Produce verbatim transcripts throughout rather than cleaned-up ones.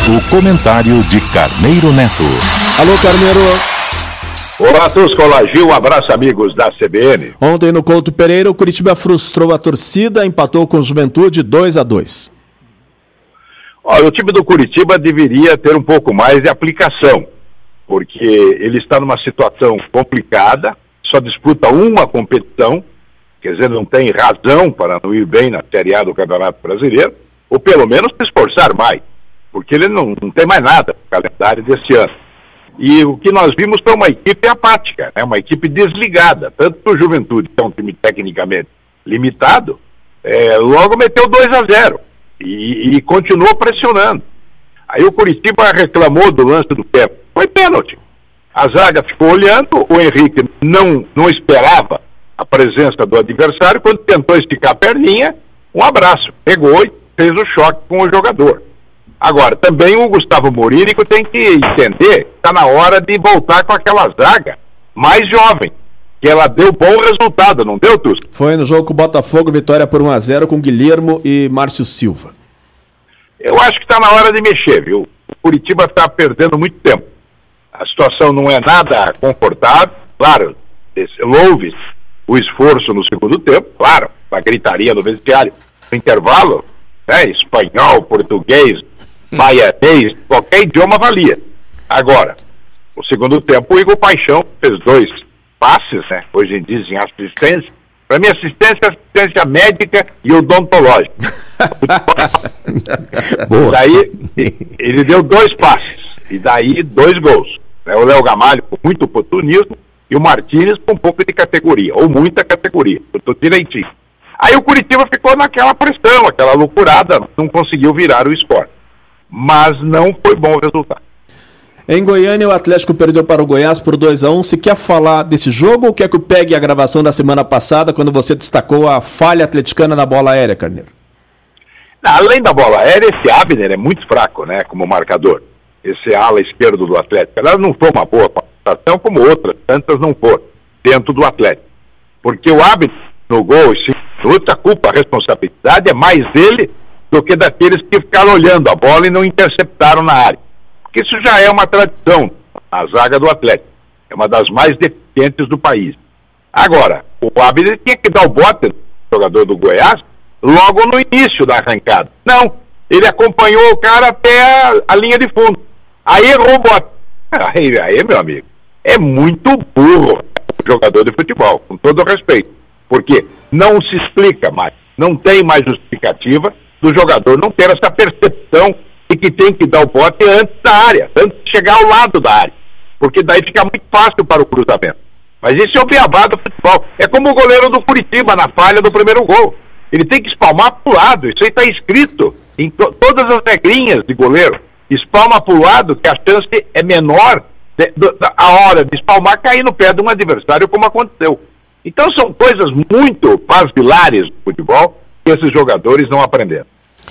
O comentário de Carneiro Neto. Alô, Carneiro. Olá a todos, olá Gil, um abraço amigos da C B N. Ontem no Couto Pereira, o Curitiba frustrou a torcida, empatou com o Juventude dois a dois. Olha, o time do Curitiba deveria ter um pouco mais de aplicação, porque ele está numa situação complicada, só disputa uma competição, quer dizer, não tem razão para não ir bem na Série A do Campeonato Brasileiro, ou pelo menos se esforçar mais, porque ele não, não tem mais nada no calendário desse ano. E o que nós vimos foi uma equipe apática, né? Uma equipe desligada, tanto que o Juventude, que é um time tecnicamente limitado, é, logo meteu dois a zero e, e continuou pressionando. Aí o Curitiba reclamou do lance do pé, foi pênalti. A zaga ficou olhando, o Henrique não, não esperava a presença do adversário, quando tentou esticar a perninha, um abraço, pegou e fez o choque com o jogador. Agora, também o Gustavo Morínigo tem que entender que está na hora de voltar com aquela zaga mais jovem, que ela deu bom resultado, não deu, Tusco? Foi no jogo com o Botafogo, vitória por um a zero com Guilhermo e Márcio Silva. Eu acho que está na hora de mexer, viu? O Curitiba está perdendo muito tempo. A situação não é nada confortável, claro, louve o esforço no segundo tempo, claro, a gritaria no vestiário, no intervalo, né, espanhol, português, baianês, qualquer idioma valia. Agora, o segundo tempo, o Igor Paixão fez dois passes, né? Hoje dizem assistência. Para mim, assistência, assistência médica e odontológica. Daí, ele deu dois passes, e daí dois gols. Né? O Léo Gamalho com muito oportunismo e o Martínez com um pouco de categoria, ou muita categoria, eu tô direitinho. Aí o Curitiba ficou naquela pressão, aquela loucurada, não conseguiu virar o score. Mas não foi bom o resultado. Em Goiânia, o Atlético perdeu para o Goiás por dois a um. Você quer falar desse jogo ou quer que eu pegue a gravação da semana passada, quando você destacou a falha atleticana na bola aérea, Carneiro? Além da bola aérea, esse Abner é muito fraco, né, como marcador. Esse ala esquerdo do Atlético. Ela não foi uma boa participação, como outras, tantas não foram, dentro do Atlético. Porque o Abner, no gol, a culpa, a responsabilidade é mais dele do que daqueles que ficaram olhando a bola e não interceptaram na área. Porque isso já é uma tradição, a zaga do Atlético. É uma das mais deficientes do país. Agora, o Abner tinha que dar o bote no jogador do Goiás logo no início da arrancada. Não, ele acompanhou o cara até a, a linha de fundo. Aí errou o bote. Aí, aí, meu amigo, é muito burro o jogador de futebol, com todo o respeito. Porque não se explica mais, não tem mais justificativa do jogador não ter essa percepção de que tem que dar o bote antes da área, antes de chegar ao lado da área, porque daí fica muito fácil para o cruzamento. Mas isso é o beabá do futebol. É como o goleiro do Curitiba na falha do primeiro gol. Ele tem que espalmar para o lado, isso aí está escrito em to- todas as regrinhas de goleiro. Espalma para o lado, que a chance é menor de, de, de, a hora de espalmar cair no pé de um adversário, como aconteceu. Então são coisas muito basilares do futebol que esses jogadores não aprenderam.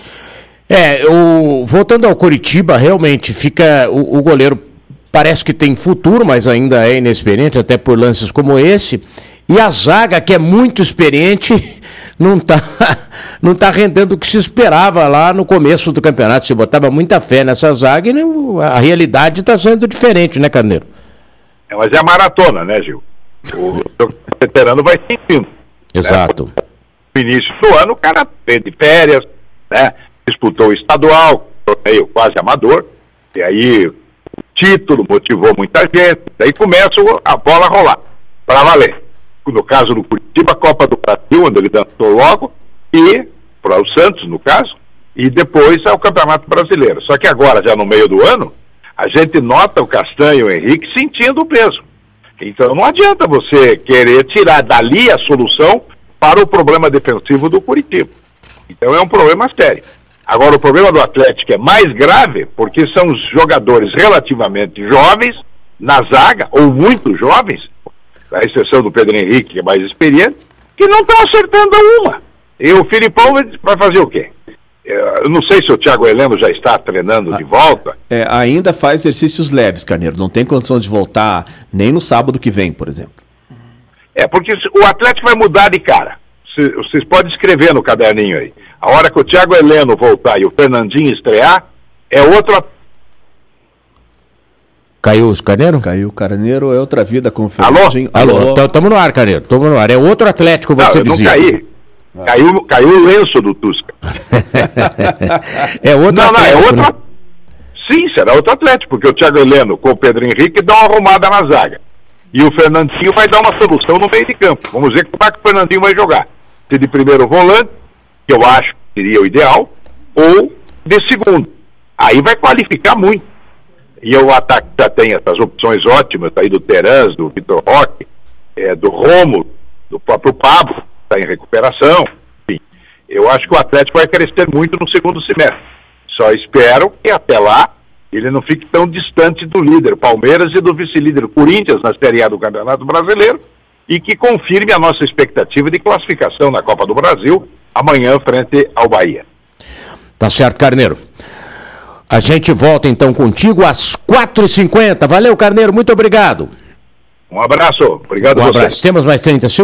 É, o, voltando ao Curitiba, realmente fica o, o goleiro parece que tem futuro, mas ainda é inexperiente, até por lances como esse. E a zaga, que é muito experiente, não está não tá rendendo o que se esperava lá no começo do campeonato. Se botava muita fé nessa zaga e a realidade está sendo diferente, né, Carneiro? É, mas é a maratona, né, Gil? O veterano vai sentindo. Exato. Né? No início do ano, o cara fez de férias, né? Disputou o estadual, torneio quase amador, e aí o título motivou muita gente, daí começa a bola a rolar, para valer. No caso do Curitiba, a Copa do Brasil, onde ele dançou logo, e para o Santos, no caso, e depois é o Campeonato Brasileiro. Só que agora, já no meio do ano, a gente nota o Castanho e o Henrique sentindo o peso. Então não adianta você querer tirar dali a solução para o problema defensivo do Curitiba. Então é um problema sério. Agora, o problema do Atlético é mais grave, porque são os jogadores relativamente jovens na zaga, ou muito jovens, à exceção do Pedro Henrique, que é mais experiente, que não estão acertando uma. E o Filipão vai fazer o quê? Eu não sei se o Thiago Heleno já está treinando ah, de volta. É, ainda faz exercícios leves, Carneiro. Não tem condição de voltar nem no sábado que vem, por exemplo. É, porque o Atlético vai mudar de cara. Vocês podem escrever no caderninho aí. A hora que o Thiago Heleno voltar e o Fernandinho estrear, é outro. Caiu o Carneiro? Caiu o Carneiro, é outra vida com o Alô? Fernandinho. Alô, estamos no ar, Carneiro, estamos no ar. É outro Atlético, você não, eu dizia. não caí. Ah. Caiu, caiu o lenço do Tusca. É outro não, Atlético, não, é outro. né? Sim, será outro Atlético, porque o Thiago Heleno com o Pedro Henrique dá uma arrumada na zaga. E o Fernandinho vai dar uma solução no meio de campo. Vamos ver como é que o Fernandinho vai jogar. Se de primeiro volante, que eu acho que seria o ideal, ou de segundo. Aí vai qualificar muito. E o ataque já tem essas opções ótimas aí do Terans, do Vitor Roque, é, do Rômulo, do próprio Pablo, está em recuperação. Enfim, eu acho que o Atlético vai crescer muito no segundo semestre. Só espero que até lá ele não fique tão distante do líder Palmeiras e do vice-líder Corinthians na Série A do Campeonato Brasileiro e que confirme a nossa expectativa de classificação na Copa do Brasil amanhã frente ao Bahia. Tá certo, Carneiro. A gente volta então contigo às quatro e cinquenta. Valeu, Carneiro, muito obrigado. Um abraço, obrigado a Um você. abraço. Temos mais trinta segundos.